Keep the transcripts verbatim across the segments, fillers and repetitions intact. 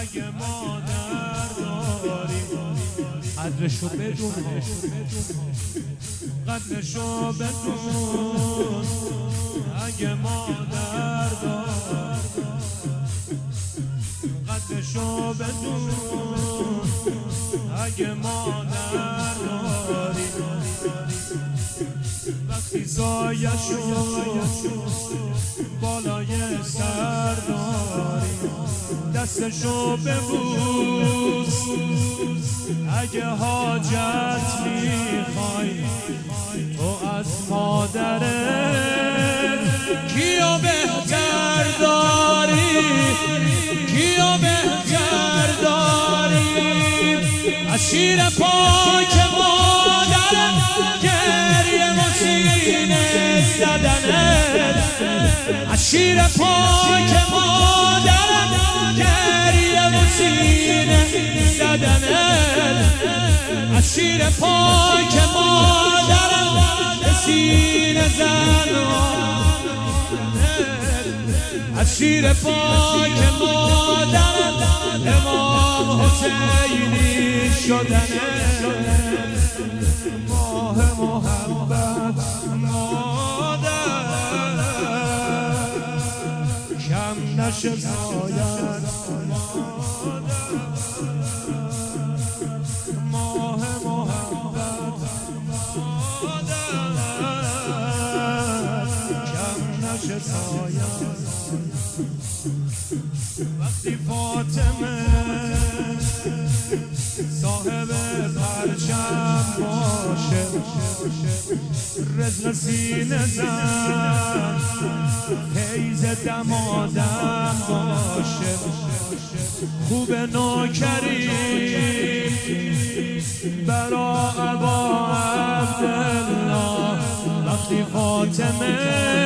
اگه مادر داری قدرشو بدون، قدرشو بدون. اگه مادر داری قدرشو بدون. اگه مادر داری وقتی سایه‌شو بالای سر داری دستشو ببوس. اگه حاجت میخوای تو از مادرت کیو بهتر داری، کیو بهتر داری. از شیر پاک مادرت گریه و سینه زدنت، از شیر پاک مادرت گریه و سینه زدنت، از شیر پاک مادرت سینه زدنت، از شیر پاک مادرت امام حسینی شدنت. ماه محبت مادر کم نشه سایت مادر. ماه محبت مادر کم نشه سایت. وقتی فاطمه صاحب پرچم باشه رزق سینه زن فیض دمادم باشه خوب نوکری برا ابا عبدالله. وقتی فاطمه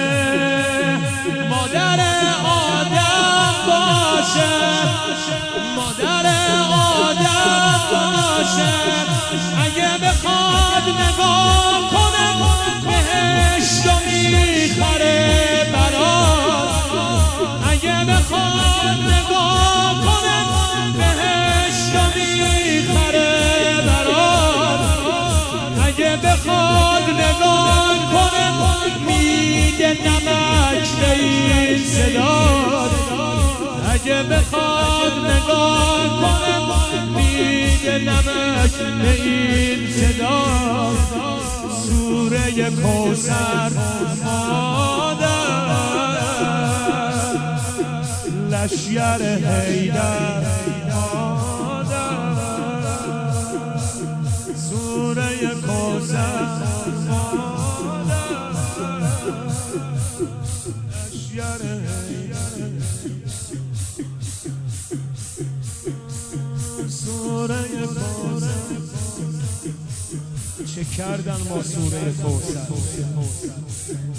مادر آدم باشه، مادر آدم باشه، اگه بخواد نگاه کنه بهشتو میخره برات. اگه بخواد نگاه کنه بهشتو میخره برات. اگه بخواد نگاه کنه میده نمک به این صدات. اگه بخواد نگاه کنه میده نمک به این صدا. سوره کوثر مادر لشگر حیدر مادر. سوره کوثر مادر لشگر حیدر. سوره کوثر چه کردن ما سوره کوثر.